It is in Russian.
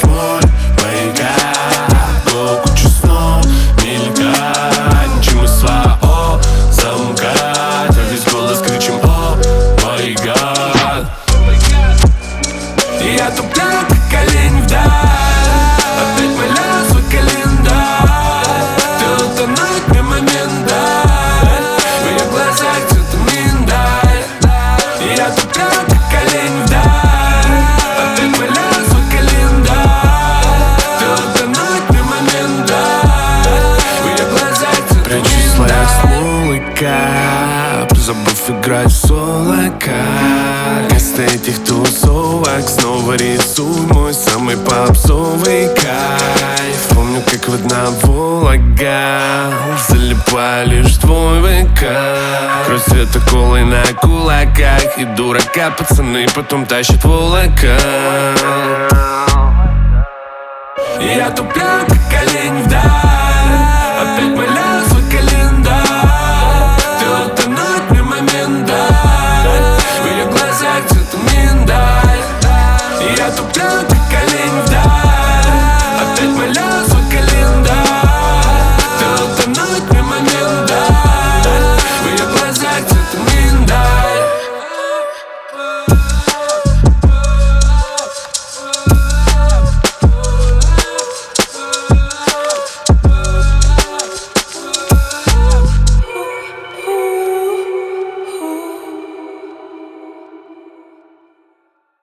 твой маяк, кучу снов мелькает, ничем и слова замкать, а весь голос кричим о май гад. И я туплю, как колени вдаль, опять моля свой календарь. Ты утонуть мне моменталь, в ее глазах цвета миндаль. И я туплю, как колени вдаль, опять моля свой календарь. Ты утонуть мне моменталь, в ее глазах цвета миндаль. Прячусь в слоях смолы кап, забыв играть в соло-кар. Вместо этих тусовок снова рисуй мой самый попсовый кайф. Помню, как в одна Волга, залипаю лишь твой ВК. Кровь цвета колы на кулаках, и дурака пацаны потом тащат волока. И я туплю, как